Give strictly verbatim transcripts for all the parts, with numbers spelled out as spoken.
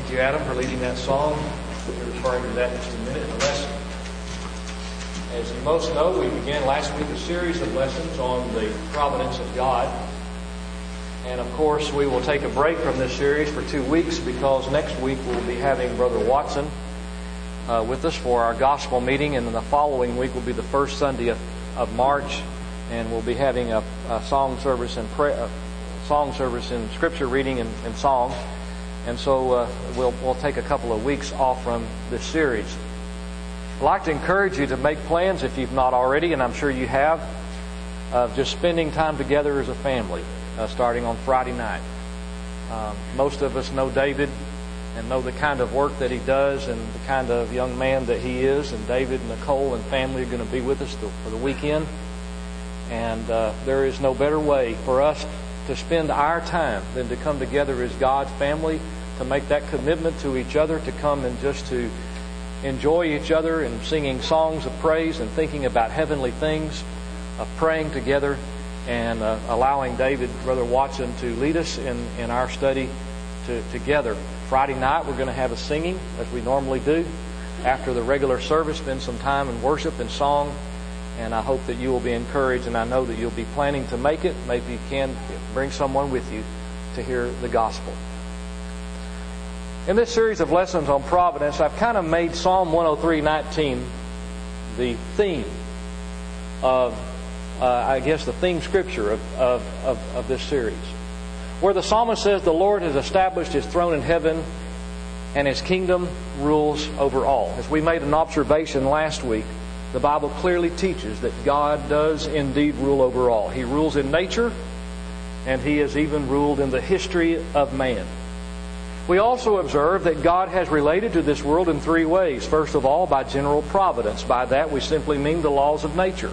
Thank you, Adam, for leading that song. We'll be referring to that in just a minute in the lesson. As you most know, we began last week a series of lessons on the providence of God. And of course, we will take a break from this series for two weeks because next week we'll be having Brother Watson uh, with us for our gospel meeting. And then the following week will be the first Sunday of, of March. And we'll be having a, a song service and prayer, a song service and scripture reading and, and songs. And so uh, we'll, we'll take a couple of weeks off from this series. I'd like to encourage you to make plans if you've not already, and I'm sure you have, of just spending time together as a family, uh, starting on Friday night. Um, most of us know David and know the kind of work that he does and the kind of young man that he is. And David and Nicole and family are going to be with us for the weekend. And uh, there is no better way for us to spend our time than to come together as God's family, to make that commitment to each other, to come and just to enjoy each other and singing songs of praise and thinking about heavenly things, of praying together and uh, allowing David, Brother Watson, to lead us in, in our study to, together. Friday night we're going to have a singing as we normally do. After the regular service, spend some time in worship and song. And I hope that you will be encouraged, and I know that you'll be planning to make it. Maybe you can bring someone with you to hear the gospel. In this series of lessons on providence, I've kind of made Psalm one oh three nineteen the theme of, uh, I guess, the theme scripture of, of, of, of this series. Where the psalmist says, "The Lord has established His throne in heaven, and His kingdom rules over all." As we made an observation last week, the Bible clearly teaches that God does indeed rule over all. He rules in nature, and He has even ruled in the history of man. We also observe that God has related to this world in three ways. First of all, by general providence. By that we simply mean the laws of nature.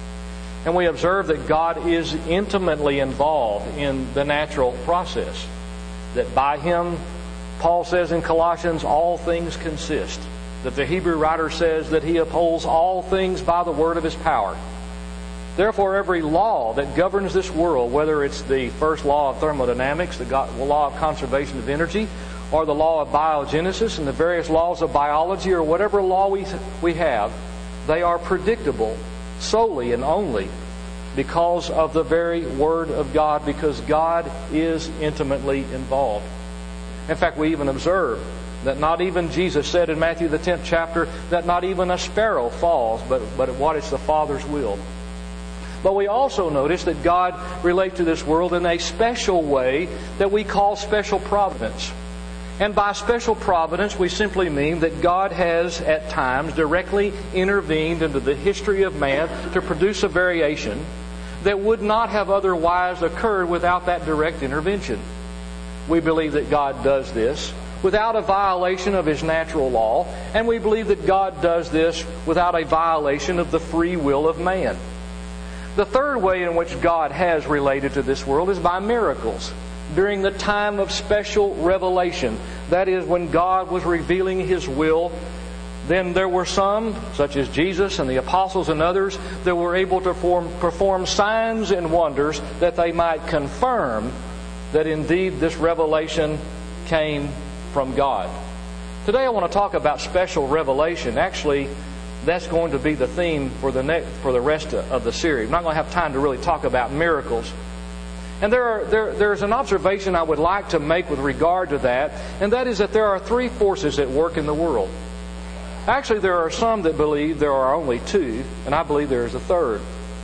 And we observe that God is intimately involved in the natural process. That by Him, Paul says in Colossians, all things consist. That the Hebrew writer says that He upholds all things by the word of His power. Therefore, every law that governs this world, whether it's the first law of thermodynamics, the law of conservation of energy, or the law of biogenesis and the various laws of biology, or whatever law we, we have, they are predictable solely and only because of the very Word of God, because God is intimately involved. In fact, we even observe that not even, Jesus said in Matthew the tenth chapter, that not even a sparrow falls, but, but what is the Father's will. But we also notice that God relates to this world in a special way that we call special providence. And by special providence, we simply mean that God has at times directly intervened into the history of man to produce a variation that would not have otherwise occurred without that direct intervention. We believe that God does this without a violation of His natural law, and we believe that God does this without a violation of the free will of man. The third way in which God has related to this world is by miracles. During the time of special revelation, that is, when God was revealing His will, then there were some, such as Jesus and the apostles and others, that were able to form, perform signs and wonders that they might confirm that indeed this revelation came from God. Today I want to talk about special revelation. Actually, that's going to be the theme for the next, for the rest of the series. I'm not going to have time to really talk about miracles. And there are, there, there's an observation I would like to make with regard to that, and that is that there are three forces at work in the world. Actually, there are some that believe there are only two, and I believe there is a third.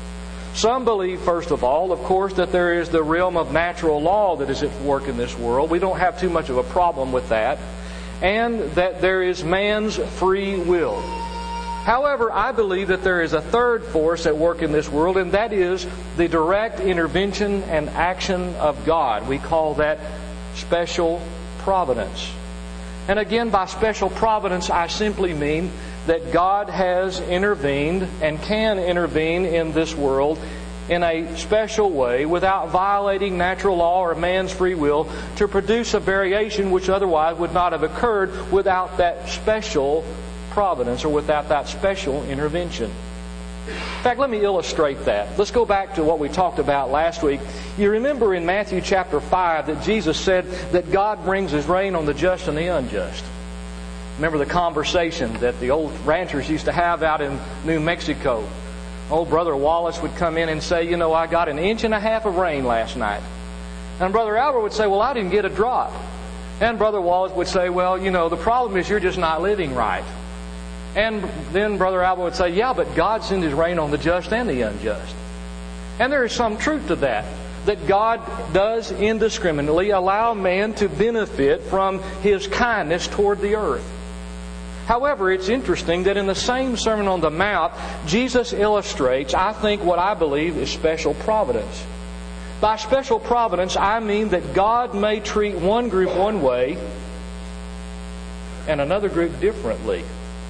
Some believe, first of all, of course, that there is the realm of natural law that is at work in this world. We don't have too much of a problem with that. And that there is man's free will. However, I believe that there is a third force at work in this world, and that is the direct intervention and action of God. We call that special providence. And again, by special providence, I simply mean that God has intervened and can intervene in this world in a special way without violating natural law or man's free will to produce a variation which otherwise would not have occurred without that special providence or without that special intervention. In fact, let me illustrate that. Let's go back to what we talked about last week. You remember in Matthew chapter five that Jesus said that God brings His rain on the just and the unjust. Remember the conversation that the old ranchers used to have out in New Mexico. Old Brother Wallace would come in and say, you know, I got an inch and a half of rain last night. And Brother Albert would say, well, I didn't get a drop. And Brother Wallace would say, well, you know, the problem is you're just not living right. And then Brother Albert would say, yeah, but God sends His rain on the just and the unjust. And there is some truth to that, that God does indiscriminately allow man to benefit from His kindness toward the earth. However, it's interesting that in the same Sermon on the Mount, Jesus illustrates, I think, what I believe is special providence. By special providence, I mean that God may treat one group one way and another group differently.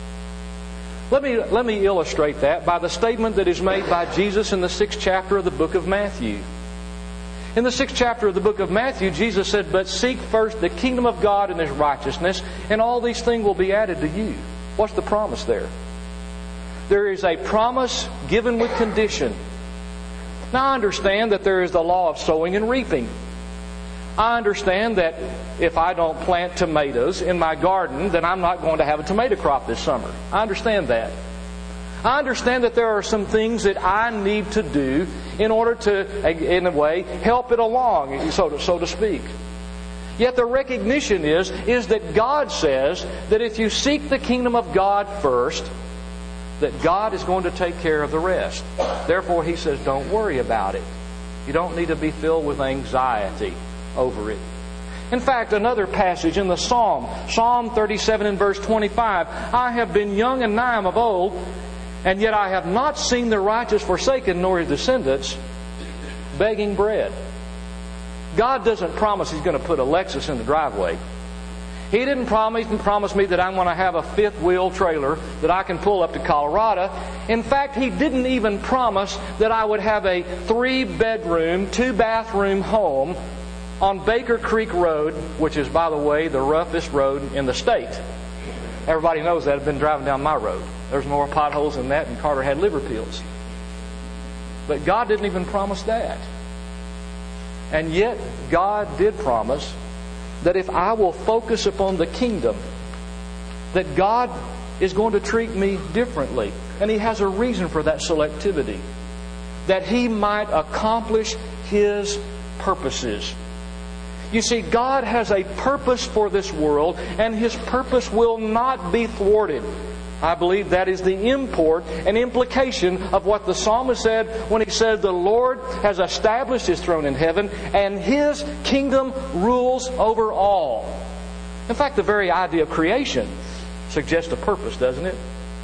Let me, let me illustrate that by the statement that is made by Jesus in the sixth chapter of the book of Matthew. In the sixth chapter of the book of Matthew, Jesus said, but seek first the kingdom of God and His righteousness, and all these things will be added to you. What's the promise there? There is a promise given with condition. Now, I understand that there is the law of sowing and reaping. I understand that if I don't plant tomatoes in my garden, then I'm not going to have a tomato crop this summer. I understand that. I understand that there are some things that I need to do in order to, in a way, help it along, so to, so to speak. Yet the recognition is, is that God says that if you seek the kingdom of God first, that God is going to take care of the rest. Therefore, He says, don't worry about it. You don't need to be filled with anxiety over it. In fact, another passage in the Psalm, Psalm thirty-seven and verse twenty-five, I have been young and nigh of old, and yet I have not seen the righteous forsaken, nor his descendants begging bread. God doesn't promise He's going to put a Lexus in the driveway. He didn't promise, promise me that I'm going to have a fifth wheel trailer that I can pull up to Colorado. In fact, He didn't even promise that I would have a three bedroom, two bathroom home on Baker Creek Road, which is, by the way, the roughest road in the state. Everybody knows that. I've been driving down my road. There's more potholes than that, and Carter had liver pills. But God didn't even promise that. And yet, God did promise that if I will focus upon the kingdom, that God is going to treat me differently. And He has a reason for that selectivity. That He might accomplish His purposes. You see, God has a purpose for this world, and His purpose will not be thwarted. I believe that is the import and implication of what the psalmist said when he said, the Lord has established His throne in heaven, and His kingdom rules over all. In fact, the very idea of creation suggests a purpose, doesn't it?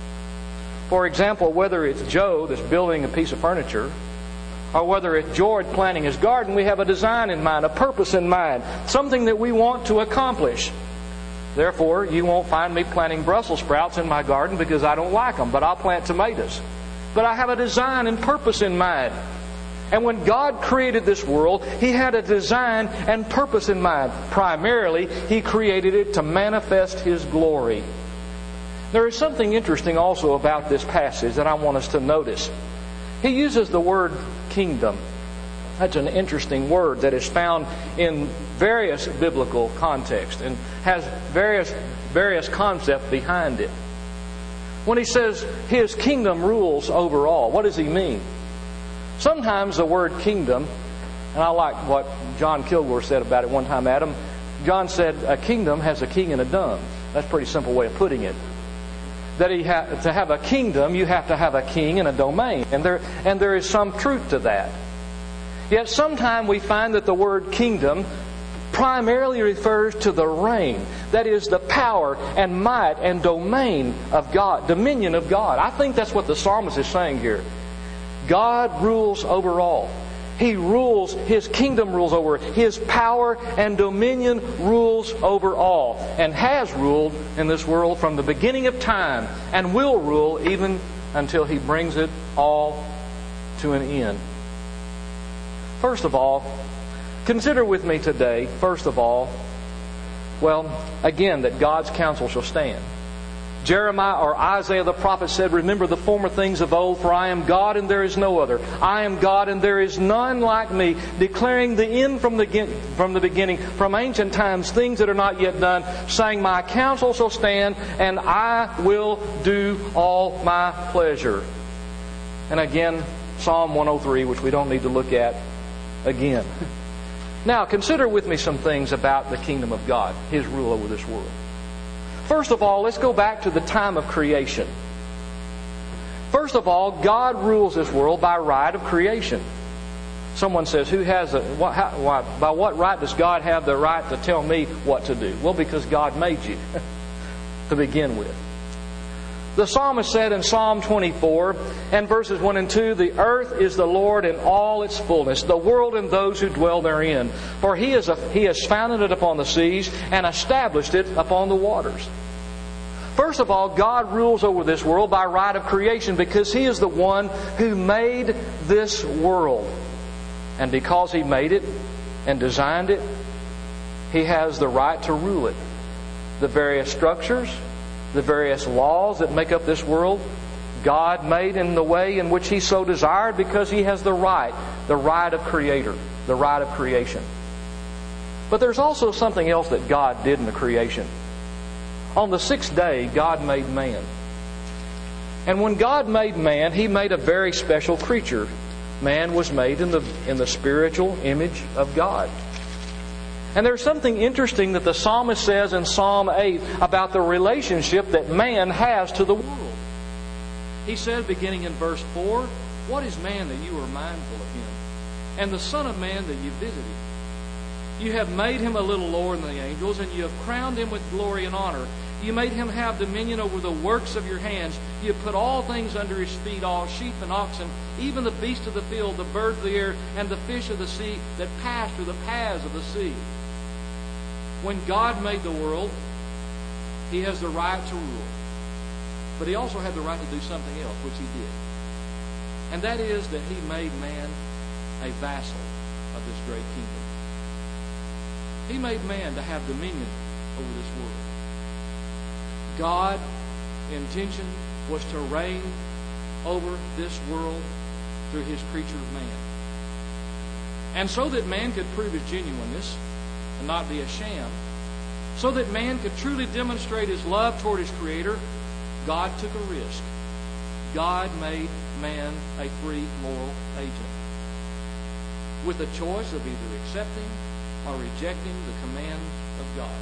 For example, whether it's Joe that's building a piece of furniture, or whether it's George planting his garden, we have a design in mind, a purpose in mind, something that we want to accomplish. Therefore, you won't find me planting Brussels sprouts in my garden because I don't like them, but I'll plant tomatoes. But I have a design and purpose in mind. And when God created this world, He had a design and purpose in mind. Primarily, He created it to manifest His glory. There is something interesting also about this passage that I want us to notice. He uses the word kingdom. That's an interesting word that is found in various biblical contexts and has various various concepts behind it. When He says His kingdom rules over all, what does He mean? Sometimes the word kingdom, and I like what John Kilgore said about it one time, Adam. John said a kingdom has a king and a dumb. That's a pretty simple way of putting it. That he ha- to have a kingdom, you have to have a king and a domain. And there, and there is some truth to that. Yet sometimes we find that the word kingdom primarily refers to the reign. That is the power and might and domain of God, dominion of God. I think that's what the psalmist is saying here. God rules over all. He rules, His kingdom rules over, His power and dominion rules over all, and has ruled in this world from the beginning of time, and will rule even until He brings it all to an end. First of all, consider with me today, first of all, well, again, that God's counsel shall stand. Jeremiah or Isaiah the prophet said, "Remember the former things of old, for I am God and there is no other. I am God and there is none like me, declaring the end from the, from the beginning, from ancient times, things that are not yet done, saying, My counsel shall stand, and I will do all my pleasure." And again, Psalm one oh three, which we don't need to look at again. Now, consider with me some things about the kingdom of God, His rule over this world. First of all, let's go back to the time of creation. First of all, God rules this world by right of creation. Someone says, "Who has a what, how, why, by what right does God have the right to tell me what to do?" Well, because God made you to begin with. The psalmist said in Psalm twenty-four and verses one and two, "The earth is the Lord and all its fullness, the world and those who dwell therein. For He is a, He has founded it upon the seas and established it upon the waters." First of all, God rules over this world by right of creation because He is the one who made this world. And because He made it and designed it, He has the right to rule it. The various structures, the various laws that make up this world, God made in the way in which He so desired because He has the right, the right of Creator, the right of creation. But there's also something else that God did in the creation. On the sixth day, God made man. And when God made man, He made a very special creature. Man was made in the, in the spiritual image of God. And there's something interesting that the psalmist says in Psalm eight about the relationship that man has to the world. He said, beginning in verse four, "What is man that you are mindful of him, and the son of man that you visited? You have made him a little lower than the angels, and you have crowned him with glory and honor. You made him have dominion over the works of your hands. You have put all things under his feet, all sheep and oxen, even the beasts of the field, the birds of the air, and the fish of the sea that pass through the paths of the sea." When God made the world, He has the right to rule. But He also had the right to do something else, which He did. And that is that He made man a vassal of this great kingdom. He made man to have dominion over this world. God's intention was to reign over this world through His creature man. And so that man could prove his genuineness and not be a sham, so that man could truly demonstrate his love toward his Creator, God took a risk. God made man a free moral agent, with a choice of either accepting or rejecting the commands of God.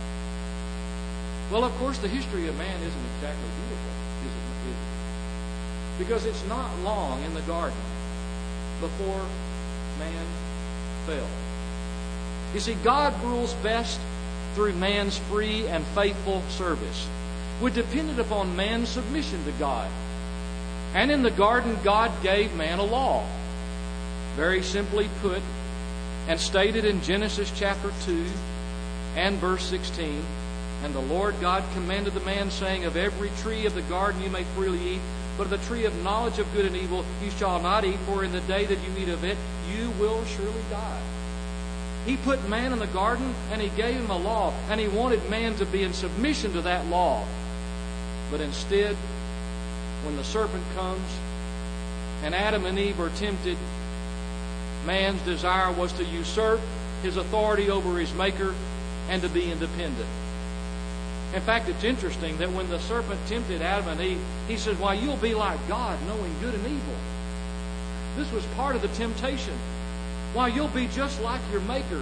Well, of course, the history of man isn't exactly beautiful, is it? Is it? Because it's not long in the garden before man fell. You see, God rules best through man's free and faithful service, which depended upon man's submission to God. And in the garden, God gave man a law, very simply put, and stated in Genesis chapter two and verse sixteen, "And the Lord God commanded the man, saying, Of every tree of the garden you may freely eat, but of the tree of knowledge of good and evil you shall not eat, for in the day that you eat of it, you will surely die." He put man in the garden and He gave him a law, and He wanted man to be in submission to that law. But instead, when the serpent comes and Adam and Eve are tempted, man's desire was to usurp his authority over his Maker and to be independent. In fact, it's interesting that when the serpent tempted Adam and Eve, he said, "Why, you'll be like God, knowing good and evil." This was part of the temptation. Why, you'll be just like your Maker.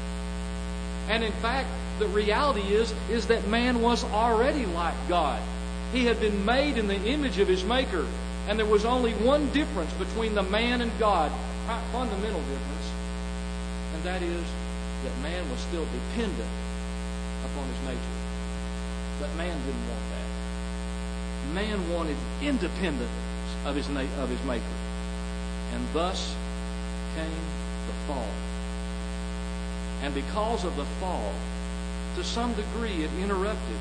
And in fact, the reality is, is that man was already like God. He had been made in the image of his Maker. And there was only one difference between the man and God, a fundamental difference. And that is that man was still dependent upon his nature. But man didn't want that. Man wanted independence of his, na- of his Maker. And thus came the fall. And because of the fall, to some degree it interrupted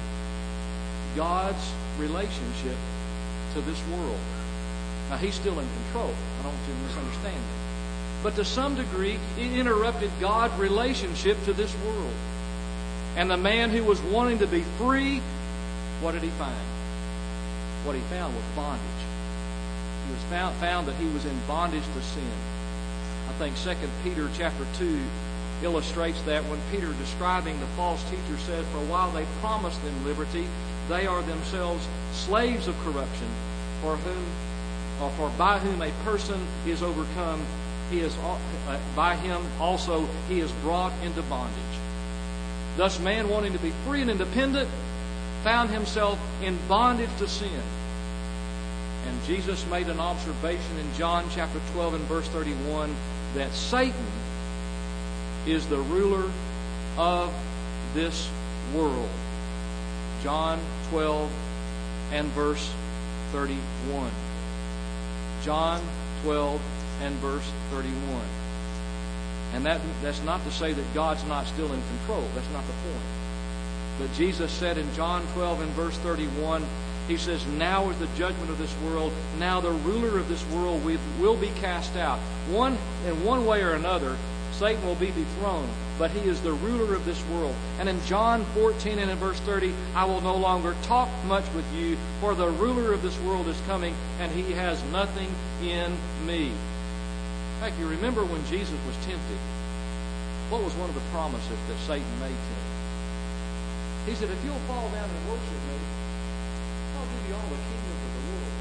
God's relationship to this world. Now, He's still in control. I don't want you to misunderstand that. But to some degree, it interrupted God's relationship to this world. And the man who was wanting to be free, what did he find? what he found was bondage. He was found, found that he was in bondage to sin. I think Second Peter chapter two illustrates that when Peter, describing the false teacher, says, "For while they promise them liberty, they are themselves slaves of corruption, for whom, or for by whom a person is overcome, he is uh, by him also he is brought into bondage." Thus, man, wanting to be free and independent, found himself in bondage to sin. And Jesus made an observation in John chapter twelve and verse thirty-one that Satan is the ruler of this world. John twelve and verse thirty-one. John twelve and verse thirty-one. And that, that's not to say that God's not still in control. That's not the point. But Jesus said in John twelve and verse thirty-one, He says, "Now is the judgment of this world. Now the ruler of this world will be cast out." One, in one way or another, Satan will be dethroned, but he is the ruler of this world. And in John fourteen and in verse thirty, "I will no longer talk much with you, for the ruler of this world is coming, and he has nothing in me." In fact, you remember when Jesus was tempted, what was one of the promises that Satan made to him? He said, "If you'll fall down and worship me, I'll give you all the kingdoms of the world."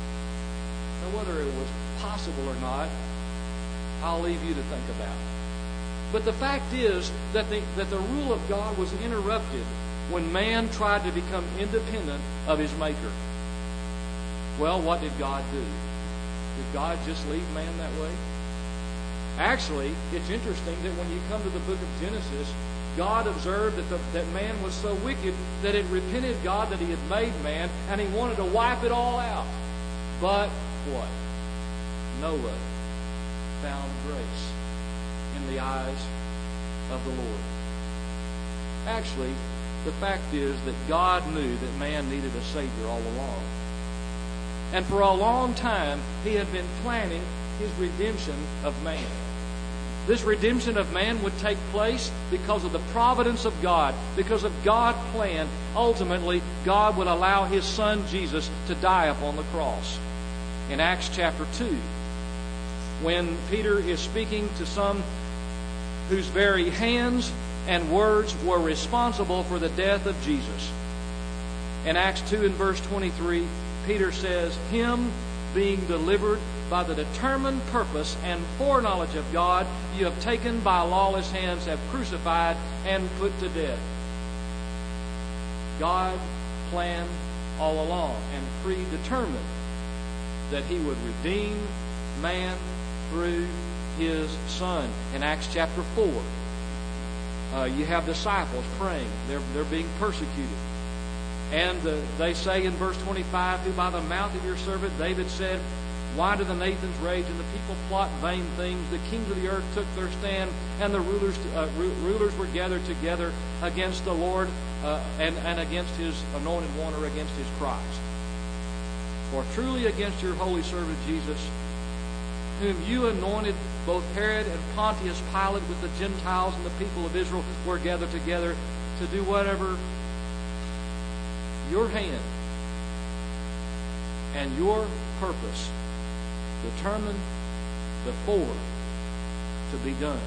Now, whether it was possible or not, I'll leave you to think about. But the fact is that the, that the rule of God was interrupted when man tried to become independent of his Maker. Well, what did God do? Did God just leave man that way? Actually, it's interesting that when you come to the book of Genesis, God observed that, the, that man was so wicked that it repented God that he had made man, and he wanted to wipe it all out. But what? Noah found grace in the eyes of the Lord. Actually, the fact is that God knew that man needed a Savior all along. And for a long time, He had been planning His redemption of man. This redemption of man would take place because of the providence of God, because of God's plan. Ultimately, God would allow His Son Jesus to die upon the cross. In Acts chapter two, when Peter is speaking to some whose very hands and words were responsible for the death of Jesus. In Acts two and verse twenty-three, Peter says, "Him being delivered by the determined purpose and foreknowledge of God, you have taken by lawless hands, have crucified and put to death." God planned all along and predetermined that He would redeem man through His Son. In Acts chapter four, uh, you have disciples praying. They're, they're being persecuted. And uh, they say in verse twenty-five, "Who by the mouth of your servant David said, Why do the nations rage and the people plot vain things? The kings of the earth took their stand, and the rulers uh, ru- rulers were gathered together against the Lord uh, and, and against His anointed one, or against His Christ. For truly against your holy servant Jesus, whom you anointed, both Herod and Pontius Pilate with the Gentiles and the people of Israel were gathered together to do whatever your hand and your purpose determined before to be done."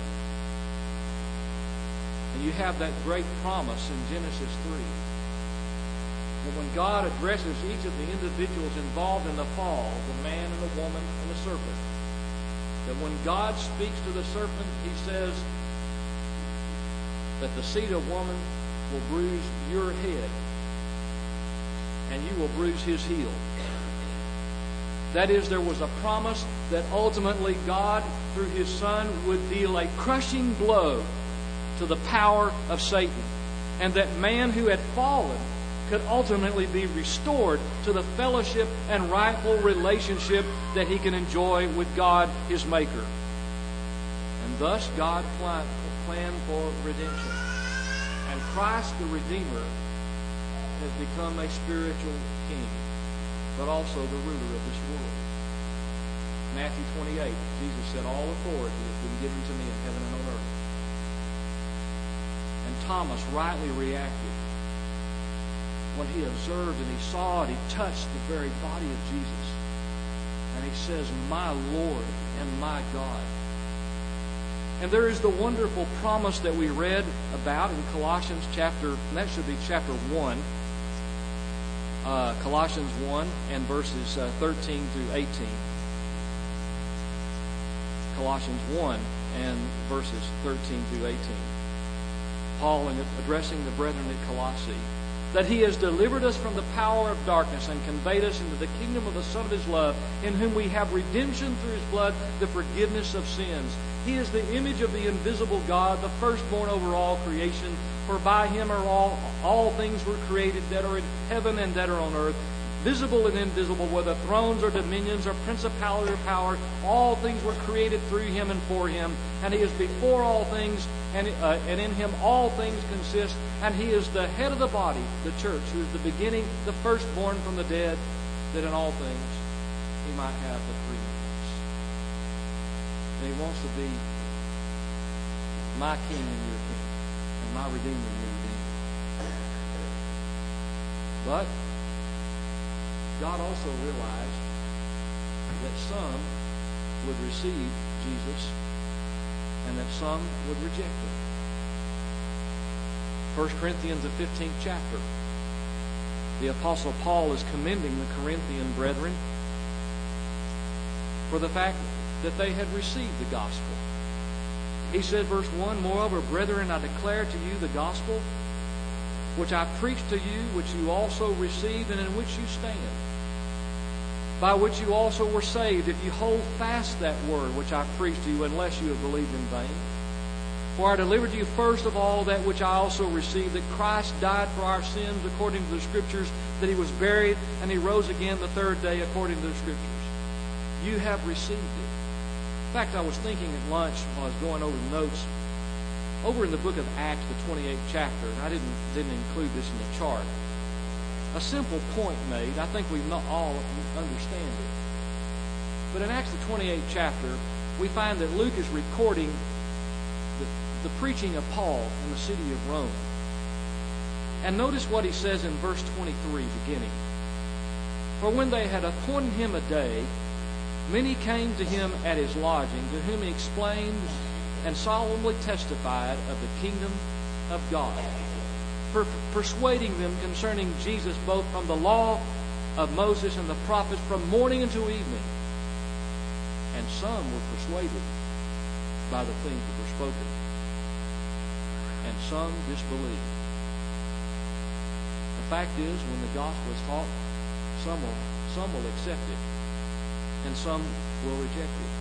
And you have that great promise in Genesis three. That when God addresses each of the individuals involved in the fall, the man and the woman and the serpent, that when God speaks to the serpent, He says that the seed of woman will bruise your head, and you will bruise his heel. That is, there was a promise that ultimately God, through His Son, would deal a crushing blow to the power of Satan, and that man who had fallen could ultimately be restored to the fellowship and rightful relationship that he can enjoy with God, His Maker. And thus God planned for redemption. And Christ the Redeemer has become a spiritual king, but also the ruler of this world. Matthew twenty-eight, Jesus said, "All authority has been given to me in heaven and on earth." And Thomas rightly reacted when he observed and he saw it, he touched the very body of Jesus. And he says, "My Lord and my God." And there is the wonderful promise that we read about in Colossians chapter, and that should be chapter one. Uh, Colossians one and verses uh, thirteen through eighteen. Colossians one and verses thirteen through eighteen. Paul, in addressing the brethren at Colossae, that he has delivered us from the power of darkness and conveyed us into the kingdom of the Son of his love, in whom we have redemption through his blood, the forgiveness of sins. He is the image of the invisible God, the firstborn over all creation. For by him are all, all things were created that are in heaven and that are on earth, visible and invisible, whether thrones or dominions or principality or power. All things were created through him and for him. And he is before all things, and, uh, and in him all things consist. And he is the head of the body, the church, who is the beginning, the firstborn from the dead, that in all things he might have the preeminence. And he wants to be my king and your king, and my redeemer and your redeemer. But God also realized that some would receive Jesus and that some would reject him. First Corinthians, the fifteenth chapter, the Apostle Paul is commending the Corinthian brethren for the fact that they had received the gospel. He said, verse one, "Moreover, brethren, I declare to you the gospel which I preached to you, which you also received, and in which you stand, by which you also were saved, if you hold fast that word which I preached to you, unless you have believed in vain. For I delivered to you first of all that which I also received, that Christ died for our sins according to the Scriptures, that he was buried, and he rose again the third day according to the Scriptures." You have received it. In fact, I was thinking at lunch while I was going over the notes, over in the book of Acts, the twenty-eighth chapter, and I didn't, didn't include this in the chart, a simple point made. I think we all understand it. But in Acts, the twenty-eighth chapter, we find that Luke is recording the, the preaching of Paul in the city of Rome. And notice what he says in verse twenty-three, beginning. "For when they had appointed him a day, many came to him at his lodging, to whom he explained and solemnly testified of the kingdom of God, per- persuading them concerning Jesus both from the law of Moses and the prophets, from morning until evening. And some were persuaded by the things that were spoken, and some disbelieved." The fact is, when the gospel is taught, some will, some will accept it, and some will reject it.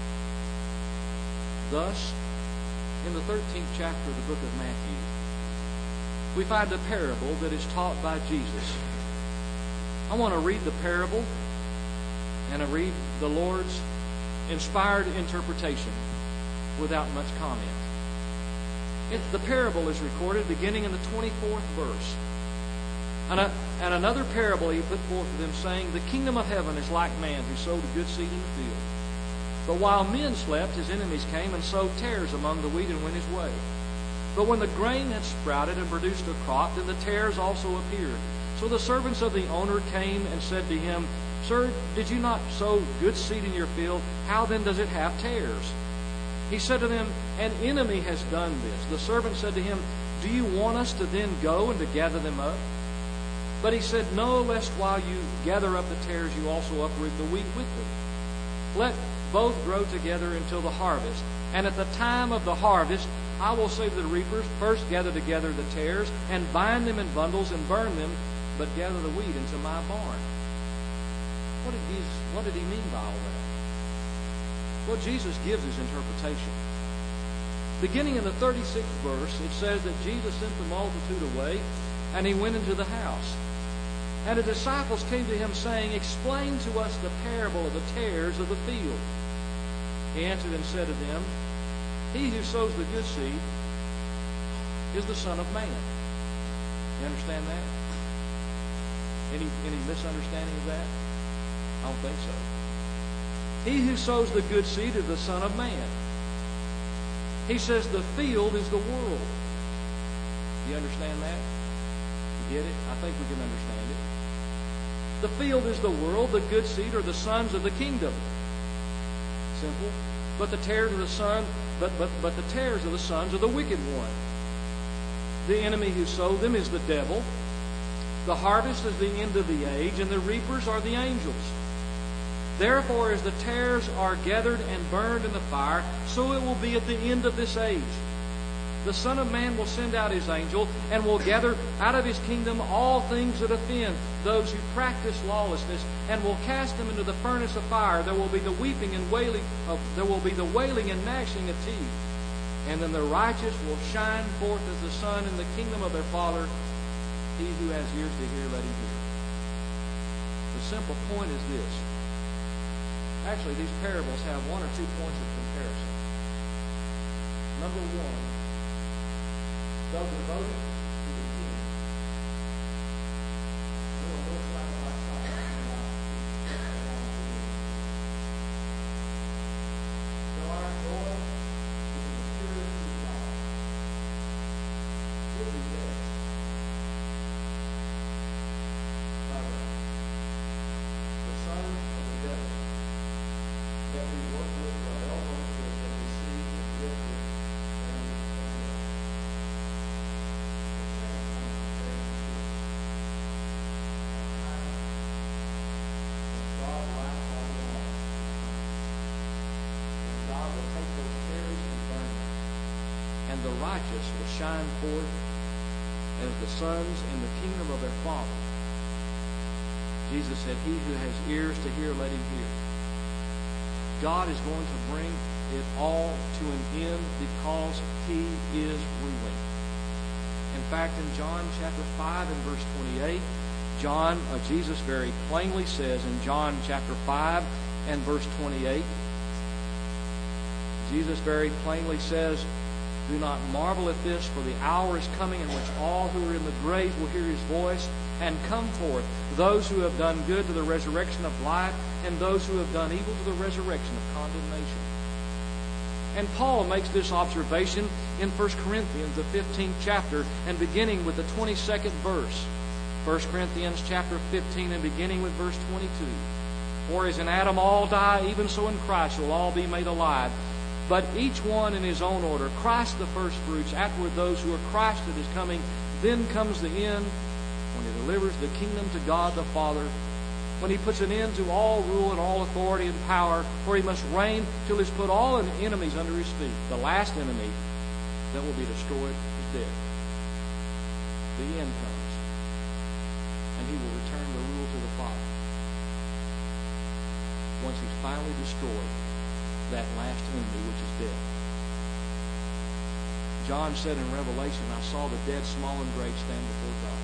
Thus, in the thirteenth chapter of the book of Matthew, we find a parable that is taught by Jesus. I want to read the parable, and I read the Lord's inspired interpretation without much comment. It, the parable is recorded beginning in the twenty-fourth verse. And, a, and another parable he put forth to them, saying, "The kingdom of heaven is like man who sowed a good seed in the field. But while men slept, his enemies came and sowed tares among the wheat and went his way. But when the grain had sprouted and produced a crop, then the tares also appeared. So the servants of the owner came and said to him, 'Sir, did you not sow good seed in your field? How then does it have tares?' He said to them, 'An enemy has done this.' The servant said to him, 'Do you want us to then go and to gather them up?' But he said, 'No, lest while you gather up the tares, you also uproot the wheat with them. Let both grow together until the harvest. And at the time of the harvest, I will say to the reapers, first gather together the tares, and bind them in bundles, and burn them, but gather the wheat into my barn.'" What did Jesus, what did he mean by all that? Well, Jesus gives his interpretation. Beginning in the thirty-sixth verse, it says that Jesus sent the multitude away, and he went into the house. And the disciples came to him, saying, "Explain to us the parable of the tares of the field." He answered and said to them, "He who sows the good seed is the Son of Man." You understand that? Any, any misunderstanding of that? I don't think so. He who sows the good seed is the Son of Man. He says the field is the world. You understand that? You get it. I think we can understand it. The field is the world. The good seed are the sons of the kingdom. Simple. But the tares of the son, but but but the tares of the sons of the wicked one. The enemy who sowed them is the devil. The harvest is the end of the age, and the reapers are the angels. Therefore, as the tares are gathered and burned in the fire, so it will be at the end of this age. The Son of Man will send out His angel, and will gather out of His kingdom all things that offend, those who practice lawlessness, and will cast them into the furnace of fire. There will be the weeping and wailing of, there will be the wailing and gnashing of teeth. And then the righteous will shine forth as the sun in the kingdom of their Father. He who has ears to hear, let him hear. The simple point is this. Actually, these parables have one or two points of comparison. Number one, those devoted to the king will live side by side. So our joy is in the purity of God. It is there. The sons of the devil that we work with, or they all work with, that we see and live with, and we God lies all along. And God will take those tares and burn them. And the righteous will shine forth as the sons in the kingdom of their Father. Jesus said, he who has ears to hear, let him hear. God is going to bring it all to an end because He is ruling. In fact, in John chapter five and verse twenty-eight, John, uh, Jesus very plainly says in John chapter five and verse twenty-eight, Jesus very plainly says, do not marvel at this, for the hour is coming in which all who are in the grave will hear His voice and come forth, those who have done good to the resurrection of life, and those who have done evil to the resurrection of condemnation. And Paul makes this observation in First Corinthians, the fifteenth chapter, and beginning with the twenty-second verse. First Corinthians chapter fifteen and beginning with verse twenty-two. For as in Adam all die, even so in Christ shall all be made alive. But each one in his own order. Christ the first fruits, afterward those who are Christ at His coming. Then comes the end, when He delivers the kingdom to God the Father, when He puts an end to all rule and all authority and power, for He must reign till He's put all enemies under His feet. The last enemy that will be destroyed is death. The end comes, and He will return the rule to the Father. Once He's finally destroyed that last enemy, which is death. John said in Revelation, I saw the dead, small and great, stand before God.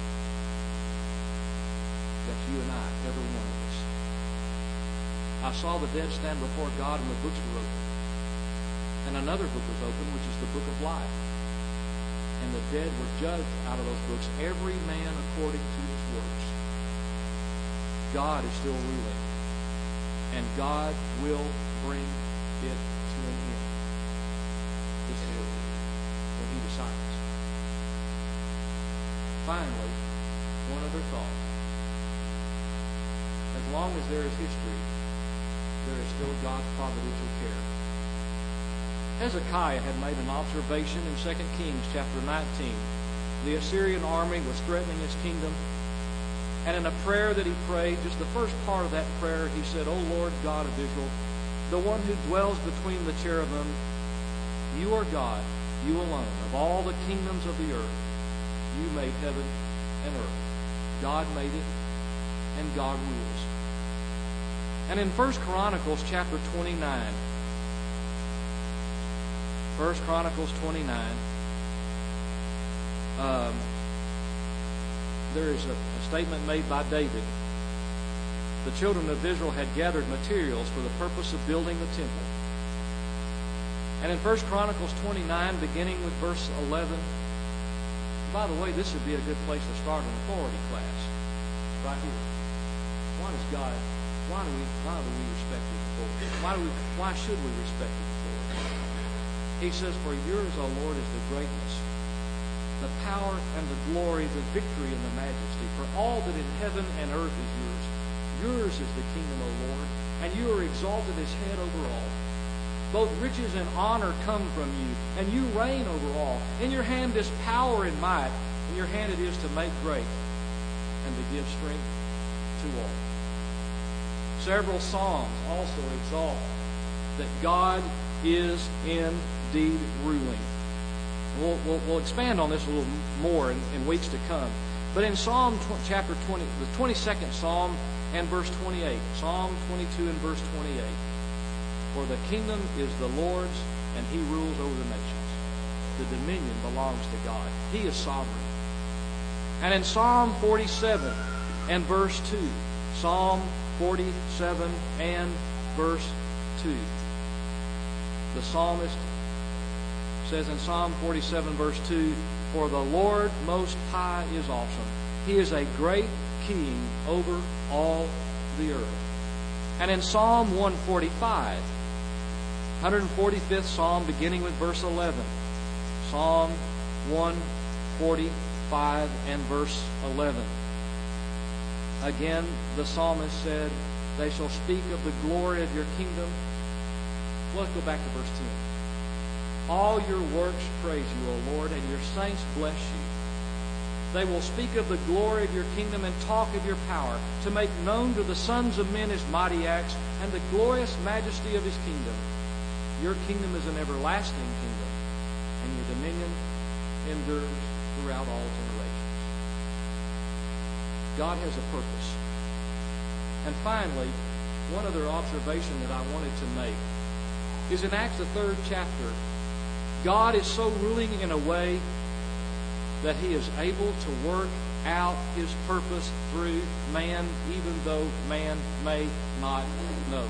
That's you and I, every one of us. I saw the dead stand before God, and the books were open. And another book was open, which is the book of life. And the dead were judged out of those books, every man according to his works. God is still ruling. And God will bring it to an end. This is when He decides. Finally, one other thought. As long as there is history, there is still God's providential care. Hezekiah had made an observation in Second Kings chapter nineteen. The Assyrian army was threatening his kingdom. And in a prayer that he prayed, just the first part of that prayer, he said, O Lord God of Israel, the one who dwells between the cherubim, you are God, you alone. Of all the kingdoms of the earth, you made heaven and earth. God made it, and God rules. And in First Chronicles chapter twenty-nine, First Chronicles twenty-nine, um, there is a, a statement made by David. The children of Israel had gathered materials for the purpose of building the temple. And in First Chronicles twenty-nine, beginning with verse eleven, by the way, this would be a good place to start an authority class, right here. Why does God, why do we, why do we respect His authority? Why do we, why should we respect His authority? He says, for yours, O Lord, is the greatness, the power and the glory, the victory and the majesty. For all that in heaven and earth is yours. Yours is the kingdom, O Lord, and you are exalted as head over all. Both riches and honor come from you, and you reign over all. In your hand is power and might. In your hand it is to make great and to give strength to all. Several psalms also exalt that God is indeed ruling. We'll, we'll, we'll expand on this a little more in, in weeks to come. But in Psalm tw- chapter twenty, the twenty-second Psalm and verse twenty-eight, Psalm twenty-two and verse twenty-eight, for the kingdom is the Lord's, and He rules over the nations. The dominion belongs to God. He is sovereign. And in Psalm forty-seven and verse two, Psalm forty-seven and verse two, the psalmist says in Psalm forty-seven verse two, for the Lord Most High is awesome. He is a great King over all the earth. And in Psalm one forty-five, one hundred forty-fifth Psalm, beginning with verse eleven, Psalm one forty-five and verse eleven. Again, the psalmist said, they shall speak of the glory of your kingdom. Well, let's go back to verse ten. All your works praise you, O Lord, and your saints bless you. They will speak of the glory of your kingdom and talk of your power, to make known to the sons of men his mighty acts and the glorious majesty of his kingdom. Your kingdom is an everlasting kingdom, and your dominion endures throughout all generations. God has a purpose. And finally, one other observation that I wanted to make is in Acts, the third chapter. God is so ruling in a way that He is able to work out His purpose through man, even though man may not know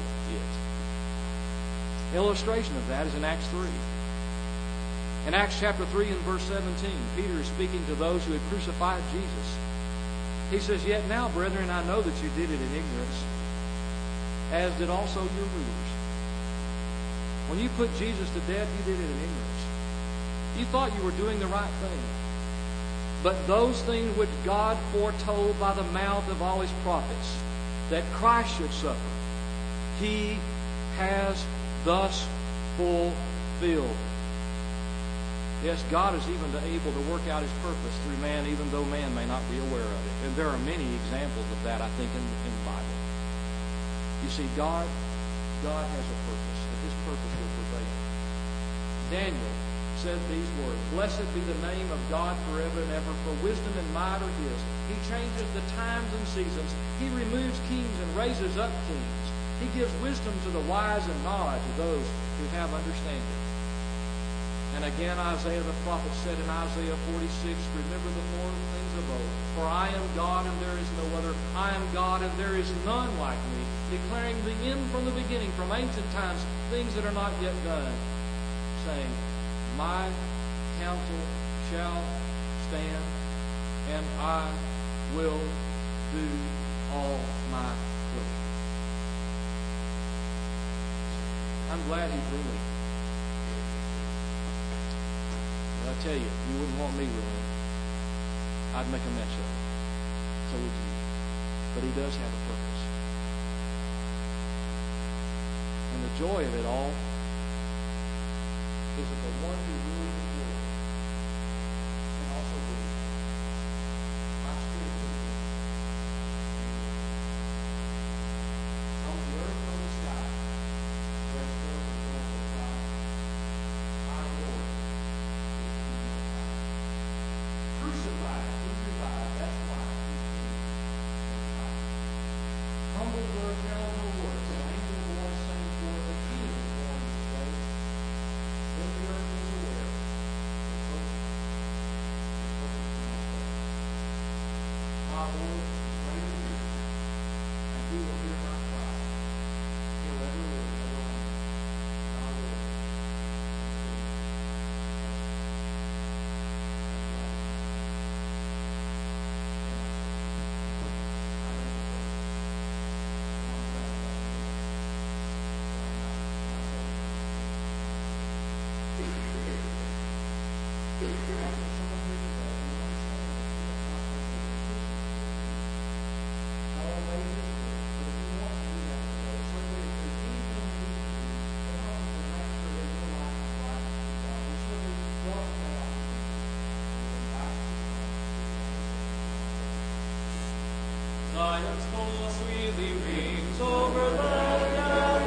it. Illustration of that is in Acts three. In Acts chapter three and verse seventeen, Peter is speaking to those who had crucified Jesus. He says, yet now, brethren, I know that you did it in ignorance, as did also your rulers. When you put Jesus to death, you did it in ignorance. You thought you were doing the right thing. But those things which God foretold by the mouth of all His prophets, that Christ should suffer, He has thus fulfilled. Yes, God is even able to work out His purpose through man, even though man may not be aware of it. And there are many examples of that, I think, in, in the Bible. You see, God, God has a purpose, and His purpose will prevail. Daniel said these words, blessed be the name of God forever and ever, for wisdom and might are His. He changes the times and seasons. He removes kings and raises up kings. He gives wisdom to the wise and knowledge to those who have understanding. And again, Isaiah the prophet said in Isaiah forty-six, remember the former things of old. For I am God and there is no other. I am God and there is none like me, declaring the end from the beginning, from ancient times, things that are not yet done, saying, my counsel shall stand, and I will do all my pleasure. I'm glad He's ruling. But I tell you, if you wouldn't want me ruling, I'd make a mess of it. So would you. But He does have a purpose. And the joy of it all is that the one who rules the world can also rule my spirit rules. From the earth, from the sky, where it's filled with joyful cry, our Lord is King of God. Crucified, crucified, that's why He's King of God. Humble birth, hell no words, an angel born, sang for the King is born this day. Then the earth was aware Zion's full sweetly rings over land.